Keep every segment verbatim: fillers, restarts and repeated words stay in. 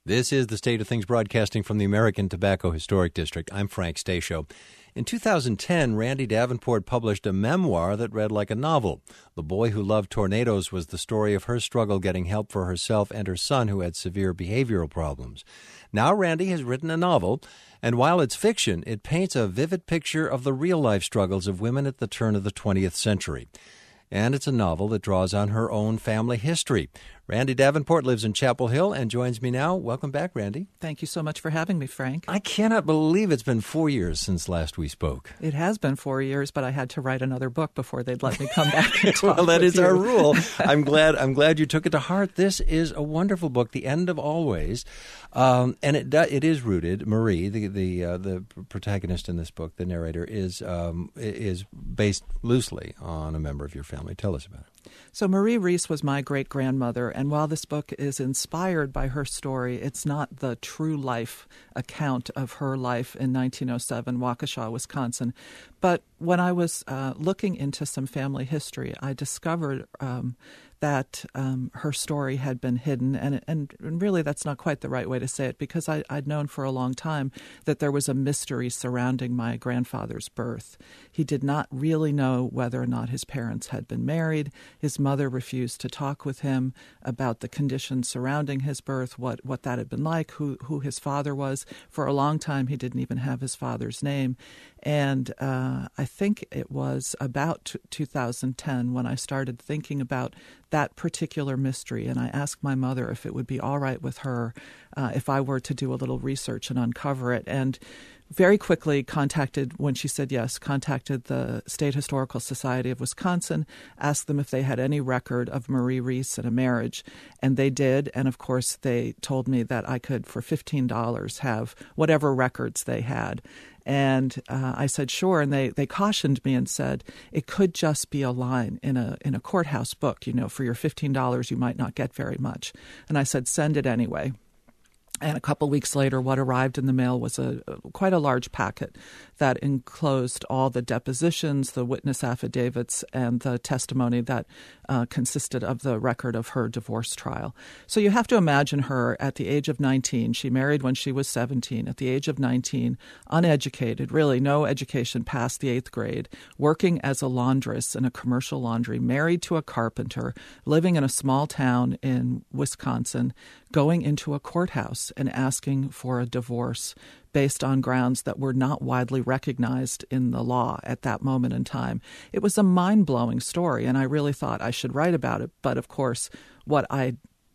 This is the State of Things broadcasting from the American Tobacco Historic District. I'm Frank Stasio. In two thousand ten, Randy Davenport published a memoir that read like a novel. The Boy Who Loved Tornadoes was the story of her struggle getting help for herself and her son who had severe behavioral problems. Now Randy has written a novel, and while it's fiction, it paints a vivid picture of the real-life struggles of women at the turn of the twentieth century. And it's a novel that draws on her own family history. Randy Davenport lives in Chapel Hill and joins me now. Welcome back, Randy. Thank you so much for having me, Frank. I cannot believe it's been four years since last we spoke. It has been four years, but I had to write another book before they'd let me come back and talk Well, that with is you. our rule. I'm glad I'm glad you took it to heart. This is a wonderful book, The End of Always. Um, and it it is rooted, Marie, the the uh, the protagonist in this book, the narrator, is um, is based loosely on a member of your family. Tell us about it. So Marie Reese was my great-grandmother, and while this book is inspired by her story, it's not the true life account of her life in nineteen oh seven, Waukesha, Wisconsin. But when I was uh, looking into some family history, I discovered um, that um, her story had been hidden, and, and and really that's not quite the right way to say it, because I, I'd known for a long time that there was a mystery surrounding my grandfather's birth. He did not really know whether or not his parents had been married. His mother refused to talk with him about the conditions surrounding his birth, what, what that had been like, who, who his father was. For a long time, he didn't even have his father's name. And uh, I think it was about t- two thousand ten when I started thinking about that particular mystery, and I asked my mother if it would be all right with her uh, if I were to do a little research and uncover it. And very quickly contacted, when she said yes, contacted the State Historical Society of Wisconsin, asked them if they had any record of Marie Reese and a marriage, and they did. And of course, they told me that I could, for fifteen dollars, have whatever records they had. And uh, I said, sure. And they, they cautioned me and said, it could just be a line in a in a courthouse book. You know, for your fifteen dollars, you might not get very much. And I said, send it anyway. And a couple weeks later, what arrived in the mail was a quite a large packet that enclosed all the depositions, the witness affidavits, and the testimony that uh, consisted of the record of her divorce trial. So you have to imagine her at the age of nineteen. She married when she was seventeen. At the age of nineteen, uneducated, really no education past the eighth grade, working as a laundress in a commercial laundry, married to a carpenter, living in a small town in Wisconsin, going into a courthouse and asking for a divorce based on grounds that were not widely recognized in the law at that moment in time. It was a mind-blowing story, and I really thought I should write about it. But of course, what I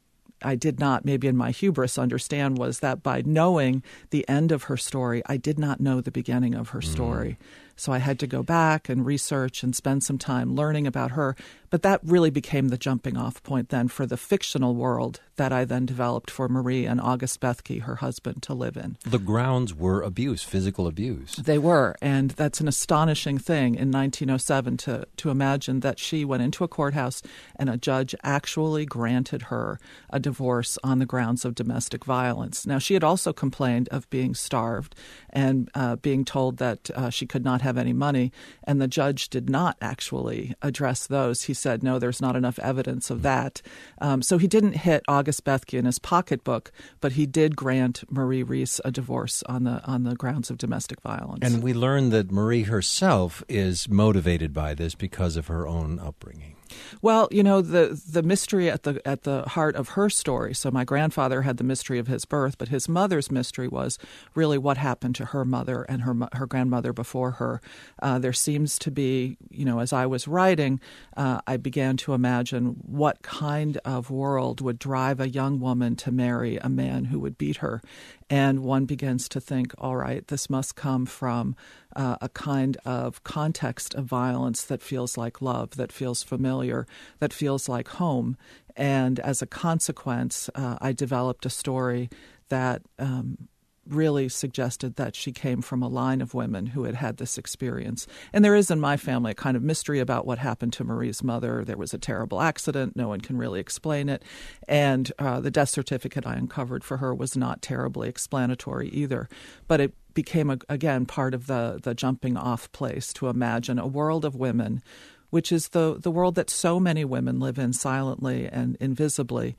I did not, maybe in my hubris, understand was that by knowing the end of her story, I did not know the beginning of her story. Mm. So I had to go back and research and spend some time learning about her. But that really became the jumping off point then for the fictional world that I then developed for Marie and August Bethke, her husband, to live in. The grounds were abuse, physical abuse. They were, and that's an astonishing thing in nineteen oh seven to, to imagine that she went into a courthouse and a judge actually granted her a divorce on the grounds of domestic violence. Now, she had also complained of being starved and uh, being told that uh, she could not have any money, and the judge did not actually address those. He said, no, there's not enough evidence of that. Um, so he didn't hit August Bethke in his pocketbook, but he did grant Marie Reese a divorce on the on the grounds of domestic violence. And we learned that Marie herself is motivated by this because of her own upbringing. Well, you know, the the mystery at the at the heart of her story. So my grandfather had the mystery of his birth, but his mother's mystery was really what happened to her mother and her her grandmother before her. Uh, there seems to be, you know, as I was writing, uh, I began to imagine what kind of world would drive a young woman to marry a man who would beat her. And one begins to think, all right, this must come from uh, a kind of context of violence that feels like love, that feels familiar, that feels like home. And as a consequence, uh, I developed a story that um, really suggested that she came from a line of women who had had this experience. And there is in my family a kind of mystery about what happened to Marie's mother. There was a terrible accident. No one can really explain it. And uh, the death certificate I uncovered for her was not terribly explanatory either. But it became, a, again, part of the, the jumping off place to imagine a world of women, which is the, the world that so many women live in silently and invisibly,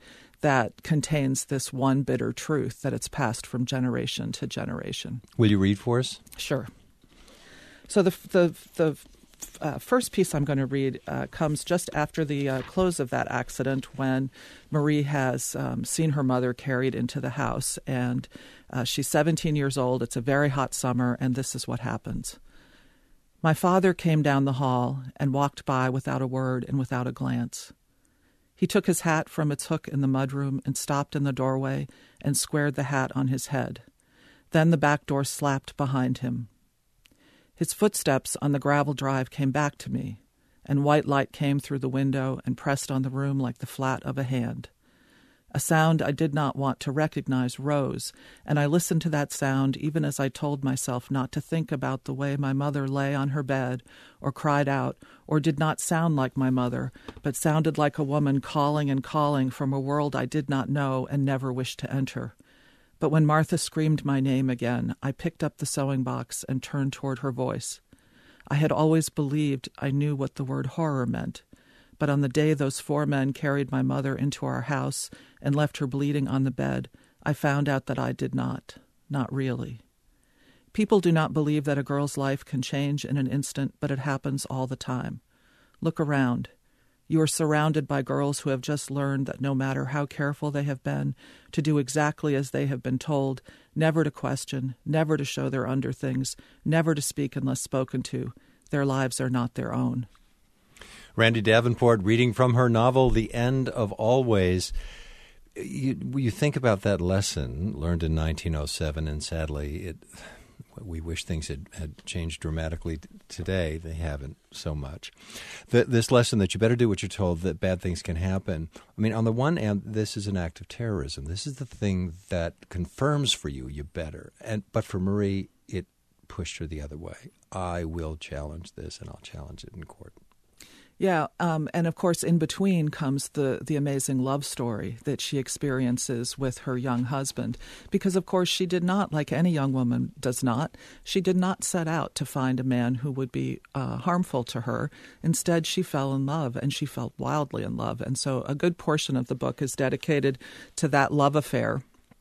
that contains this one bitter truth that it's passed from generation to generation. Will you read for us? Sure. So the the the uh, first piece I'm going to read uh, comes just after the uh, close of that accident, when Marie has um, seen her mother carried into the house, and uh, she's seventeen years old. It's a very hot summer, and this is what happens. My father came down the hall and walked by without a word and without a glance. He took his hat from its hook in the mudroom and stopped in the doorway and squared the hat on his head. Then the back door slapped behind him. His footsteps on the gravel drive came back to me, and white light came through the window and pressed on the room like the flat of a hand. A sound I did not want to recognize rose, and I listened to that sound even as I told myself not to think about the way my mother lay on her bed, or cried out, or did not sound like my mother, but sounded like a woman calling and calling from a world I did not know and never wished to enter. But when Martha screamed my name again, I picked up the sewing box and turned toward her voice. I had always believed I knew what the word horror meant, but on the day those four men carried my mother into our house and left her bleeding on the bed, I found out that I did not, not really. People do not believe that a girl's life can change in an instant, but it happens all the time. Look around. You are surrounded by girls who have just learned that no matter how careful they have been, to do exactly as they have been told, never to question, never to show their underthings, never to speak unless spoken to, their lives are not their own. Randy Davenport reading from her novel, The End of Always. You, you think about that lesson learned in nineteen oh seven, and sadly, it, we wish things had, had changed dramatically t- today. They haven't so much. The, this lesson that you better do what you're told, that bad things can happen. I mean, on the one hand, this is an act of terrorism. This is the thing that confirms for you you better. And but for Marie, it pushed her the other way. I will challenge this, and I'll challenge it in court. Yeah, um, and of course, in between comes the, the amazing love story that she experiences with her young husband. Because, of course, she did not, like any young woman does not, she did not set out to find a man who would be uh, harmful to her. Instead, she fell in love, and she fell wildly in love. And so a good portion of the book is dedicated to that love affair.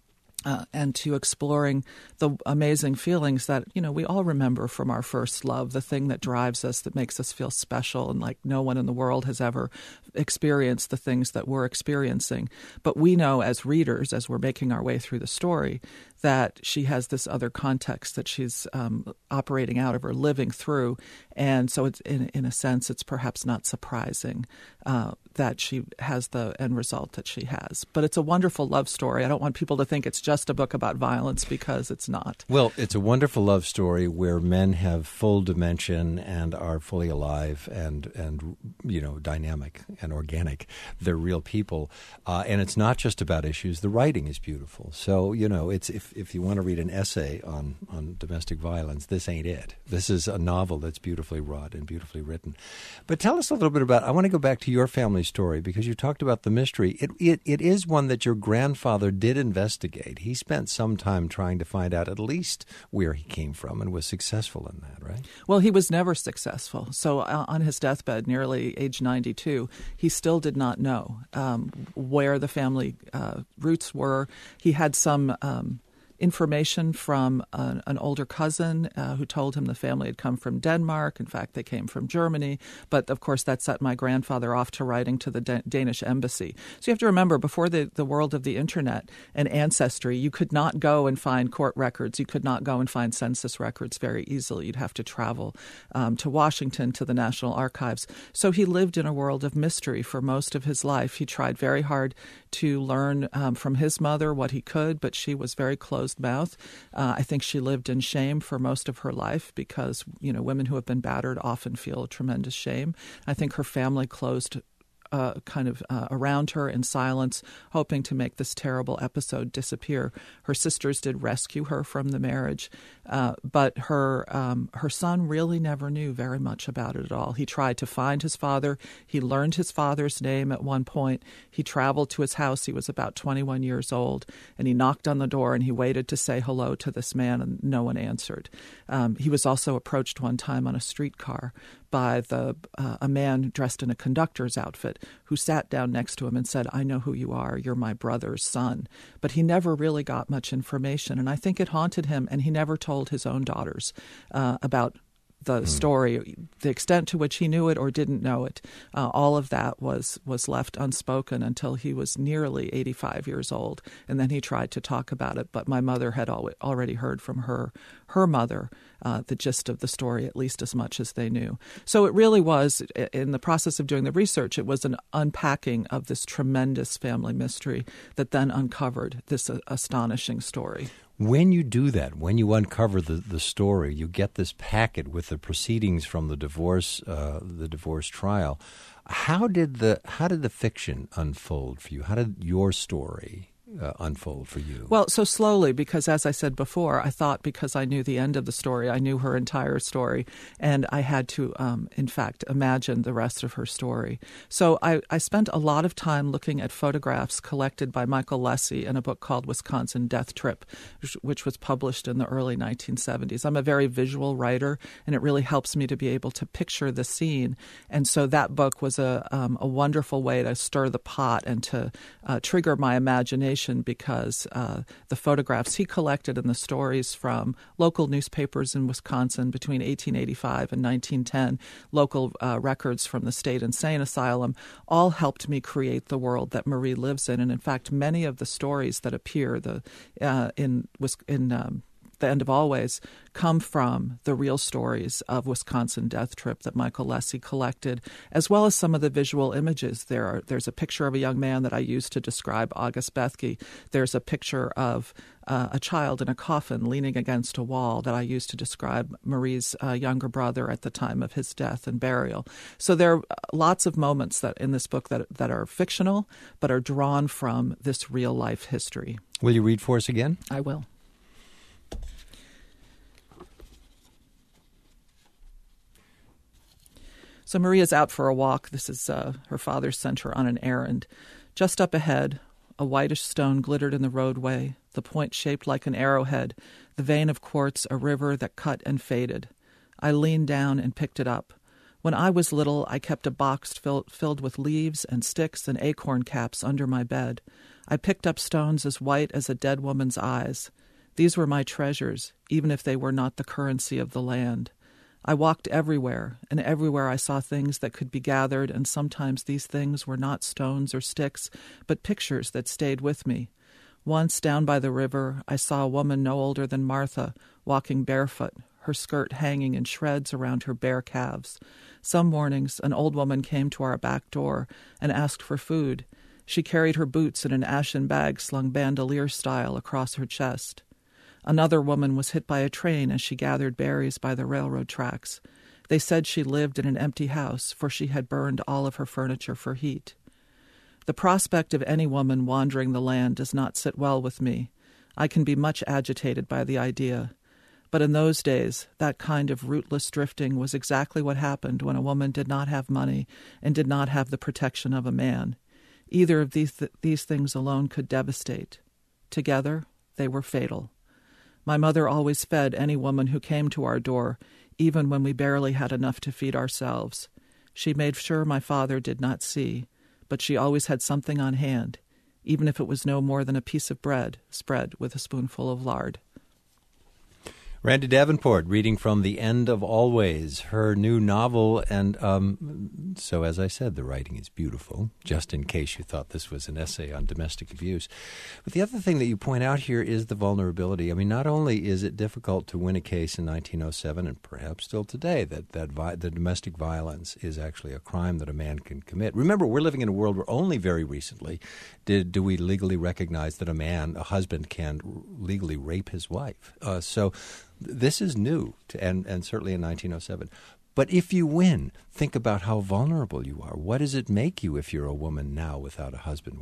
Uh, and to exploring the amazing feelings that, you know, we all remember from our first love, the thing that drives us, that makes us feel special and like no one in the world has ever experienced the things that we're experiencing. But we know as readers, as we're making our way through the story, that she has this other context that she's um, operating out of or living through. And so it's in, in a sense, it's perhaps not surprising uh, that she has the end result that she has. But it's a wonderful love story. I don't want people to think it's just a book about violence, because it's not. Well, it's a wonderful love story where men have full dimension and are fully alive and, and you know, dynamic and organic. They're real people. Uh, and it's not just about issues. The writing is beautiful. So, you know, it's if, if you want to read an essay on, on domestic violence, this ain't it. This is a novel that's beautifully wrought and beautifully written. But tell us a little bit about, I want to go back to your family story, because you talked about the mystery. It, it it is one that your grandfather did investigate. He spent some time trying to find out at least where he came from, and was successful in that, right? Well, he was never successful. So uh, on his deathbed, nearly age ninety-two, he still did not know um, where the family uh, roots were. He had some Um, information from an, an older cousin uh, who told him the family had come from Denmark. In fact, they came from Germany. But, of course, that set my grandfather off to writing to the Da- Danish embassy. So you have to remember, before the, the world of the Internet and Ancestry, you could not go and find court records. You could not go and find census records very easily. You'd have to travel um, to Washington, to the National Archives. So he lived in a world of mystery for most of his life. He tried very hard to learn um, from his mother what he could, but she was very closed mouth. Uh, I think she lived in shame for most of her life, because, you know, women who have been battered often feel a tremendous shame. I think her family closed Uh, kind of uh, around her in silence, hoping to make this terrible episode disappear. Her sisters did rescue her from the marriage, uh, but her um, her son really never knew very much about it at all. He tried to find his father. He learned his father's name at one point. He traveled to his house. He was about twenty-one years old, and he knocked on the door, and he waited to say hello to this man, and no one answered. Um, he was also approached one time on a streetcar by the uh, a man dressed in a conductor's outfit who sat down next to him and said, "I know who you are. You're my brother's son." But he never really got much information, and I think it haunted him, and he never told his own daughters uh, about the story, the extent to which he knew it or didn't know it. Uh, all of that was was left unspoken until he was nearly eighty-five years old, and then he tried to talk about it. But my mother had al- already heard from her her mother uh, the gist of the story, at least as much as they knew. So it really was, in the process of doing the research, it was an unpacking of this tremendous family mystery that then uncovered this uh, astonishing story. When you do that, when you uncover the, the story, you get this packet with the proceedings from the divorce uh, the divorce trial. How did the how did the fiction unfold for you? How did your story Uh, unfold for you? Well, so slowly, because as I said before, I thought because I knew the end of the story, I knew her entire story, and I had to, um, in fact, imagine the rest of her story. So I, I spent a lot of time looking at photographs collected by Michael Lesy in a book called Wisconsin Death Trip, which, which was published in the early nineteen seventies. I'm a very visual writer, and it really helps me to be able to picture the scene. And so that book was a, um, a wonderful way to stir the pot and to uh, trigger my imagination, because uh, the photographs he collected and the stories from local newspapers in Wisconsin between eighteen eighty-five and nineteen ten, local uh, records from the state insane asylum, all helped me create the world that Marie lives in. And in fact, many of the stories that appear the uh, in in um, The End of Always come from the real stories of Wisconsin Death Trip that Michael Lesy collected, as well as some of the visual images. There are, there's a picture of a young man that I used to describe August Bethke. There's a picture of uh, a child in a coffin leaning against a wall that I used to describe Marie's uh, younger brother at the time of his death and burial. So there are lots of moments that in this book that that are fictional, but are drawn from this real-life history. Will you read for us again? I will. So Maria's out for a walk. This is uh, her father sent her on an errand. Just up ahead, a whitish stone glittered in the roadway, the point shaped like an arrowhead, the vein of quartz a river that cut and faded. I leaned down and picked it up. When I was little, I kept a box fill- filled with leaves and sticks and acorn caps under my bed. I picked up stones as white as a dead woman's eyes. These were my treasures, even if they were not the currency of the land. I walked everywhere, and everywhere I saw things that could be gathered, and sometimes these things were not stones or sticks, but pictures that stayed with me. Once, down by the river, I saw a woman no older than Martha, walking barefoot, her skirt hanging in shreds around her bare calves. Some mornings, an old woman came to our back door and asked for food. She carried her boots in an ashen bag slung bandolier style across her chest. Another woman was hit by a train as she gathered berries by the railroad tracks. They said she lived in an empty house, for she had burned all of her furniture for heat. The prospect of any woman wandering the land does not sit well with me. I can be much agitated by the idea. But in those days, that kind of rootless drifting was exactly what happened when a woman did not have money and did not have the protection of a man. Either of these, th- these things alone could devastate. Together, they were fatal. My mother always fed any woman who came to our door, even when we barely had enough to feed ourselves. She made sure my father did not see, but she always had something on hand, even if it was no more than a piece of bread spread with a spoonful of lard. Randy Davenport reading from The End of Always, her new novel. And um, so, as I said, the writing is beautiful, just in case you thought this was an essay on domestic abuse. But the other thing that you point out here is the vulnerability. I mean, not only is it difficult to win a case in nineteen oh seven, and perhaps still today, that, that vi- the domestic violence is actually a crime that a man can commit. Remember, we're living in a world where only very recently did do we legally recognize that a man, a husband, can legally rape his wife. Uh, so this is new, to, and, and certainly in nineteen oh seven. But if you win, think about how vulnerable you are. What does it make you if you're a woman now without a husband, without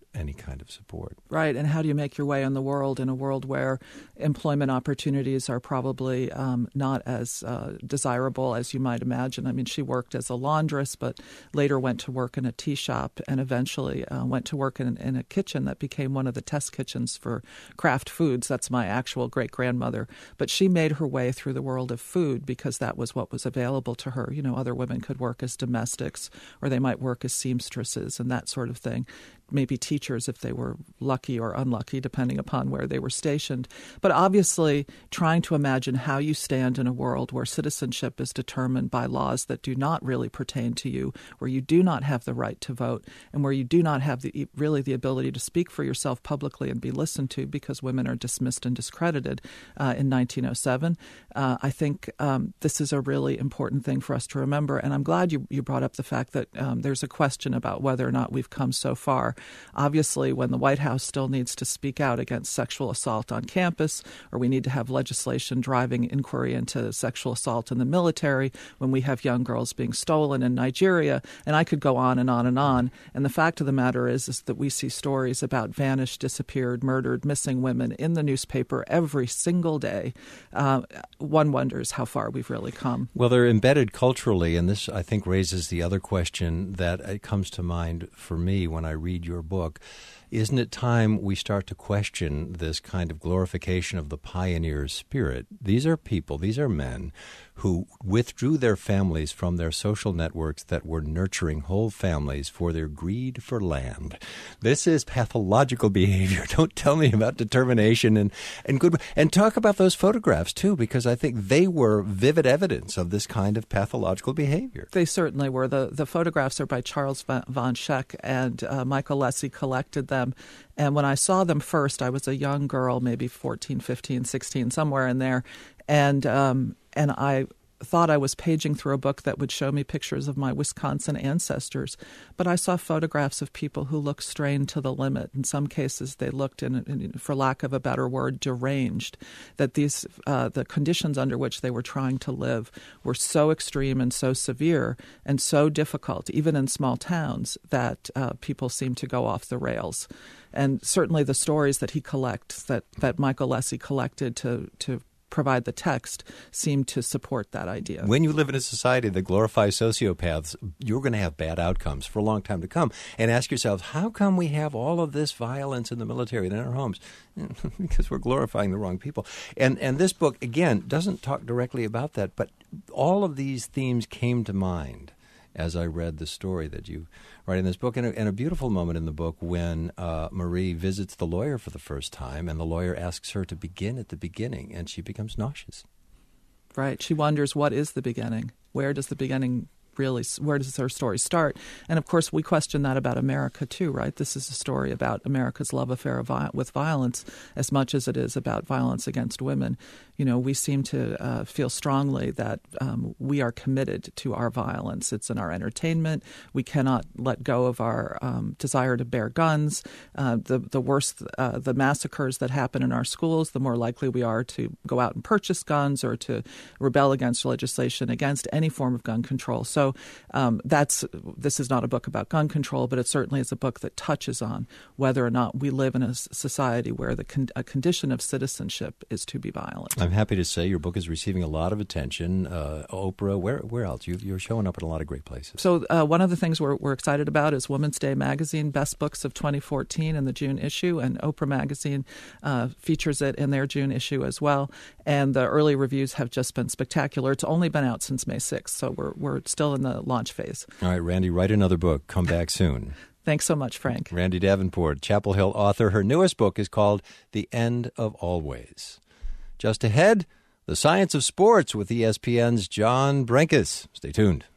any kind of support. Right, and how do you make your way in the world, in a world where employment opportunities are probably um, not as uh, desirable as you might imagine? I mean, she worked as a laundress, but later went to work in a tea shop and eventually uh, went to work in, in a kitchen that became one of the test kitchens for Kraft Foods. That's my actual great-grandmother. But she made her way through the world of food because that was what was available to her. You know, other women could work as domestics, or they might work as seamstresses and that sort of thing. Maybe teachers if they were lucky or unlucky, depending upon where they were stationed. But obviously, trying to imagine how you stand in a world where citizenship is determined by laws that do not really pertain to you, where you do not have the right to vote, and where you do not have the, really the ability to speak for yourself publicly and be listened to because women are dismissed and discredited uh, in nineteen oh seven. Uh, I think um, this is a really important thing for us to remember. And I'm glad you, you brought up the fact that um, there's a question about whether or not we've come so far. Obviously, when the White House still needs to speak out against sexual assault on campus, or we need to have legislation driving inquiry into sexual assault in the military, when we have young girls being stolen in Nigeria, and I could go on and on and on. And the fact of the matter is, is that we see stories about vanished, disappeared, murdered, missing women in the newspaper every single day. Uh, one wonders how far we've really come. Well, they're embedded culturally, and this, I think, raises the other question that it comes to mind for me when I read your book. Isn't it time we start to question this kind of glorification of the pioneer spirit? These are people, these are men who withdrew their families from their social networks that were nurturing whole families for their greed for land. This is pathological behavior. Don't tell me about determination and, and good. And talk about those photographs, too, because I think they were vivid evidence of this kind of pathological behavior. They certainly were. The, the photographs are by Charles von Scheck, and uh, Michael Lessie collected them. And when I saw them first, I was a young girl, maybe fourteen, fifteen, sixteen, somewhere in there. And um, and I thought I was paging through a book that would show me pictures of my Wisconsin ancestors. But I saw photographs of people who looked strained to the limit. In some cases, they looked, in, in, for lack of a better word, deranged. That these uh, the conditions under which they were trying to live were so extreme and so severe and so difficult, even in small towns, that uh, people seemed to go off the rails. And certainly the stories that he collects, that, that Michael Lessie collected to to provide the text, seem to support that idea. When you live in a society that glorifies sociopaths, you're going to have bad outcomes for a long time to come. And ask yourselves, how come we have all of this violence in the military and in our homes? Because we're glorifying the wrong people. And and this book, again, doesn't talk directly about that, but all of these themes came to mind as I read the story that you write in this book. And a, and a beautiful moment in the book when uh, Marie visits the lawyer for the first time, and the lawyer asks her to begin at the beginning, and she becomes nauseous. Right. She wonders, what is the beginning? Where does the beginning really, where does her story start? And of course, we question that about America too, right? This is a story about America's love affair with violence as much as it is about violence against women. You know, we seem to uh, feel strongly that um, we are committed to our violence. It's in our entertainment. We cannot let go of our um, desire to bear guns. Uh, the the worse uh, the massacres that happen in our schools, the more likely we are to go out and purchase guns or to rebel against legislation against any form of gun control. So um, that's this is not a book about gun control, but it certainly is a book that touches on whether or not we live in a society where the con- a condition of citizenship is to be violent. I'm happy to say your book is receiving a lot of attention. Uh, Oprah, where where else? You, you're showing up in a lot of great places. So uh, one of the things we're, we're excited about is Women's Day Magazine, Best Books of twenty fourteen in the June issue, and Oprah Magazine uh, features it in their June issue as well. And the early reviews have just been spectacular. It's only been out since May sixth, so we're we're still in the launch phase. All right, Randy, write another book. Come back soon. Thanks so much, Frank. Randy Davenport, Chapel Hill author. Her newest book is called The End of Always. Just ahead, the science of sports with E S P N's John Brenkus. Stay tuned.